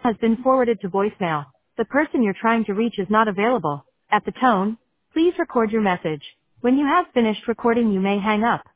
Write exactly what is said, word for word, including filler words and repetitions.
has been forwarded to voicemail. The person you're trying to reach is not available. At the tone, please record your message. When you have finished recording, you may hang up.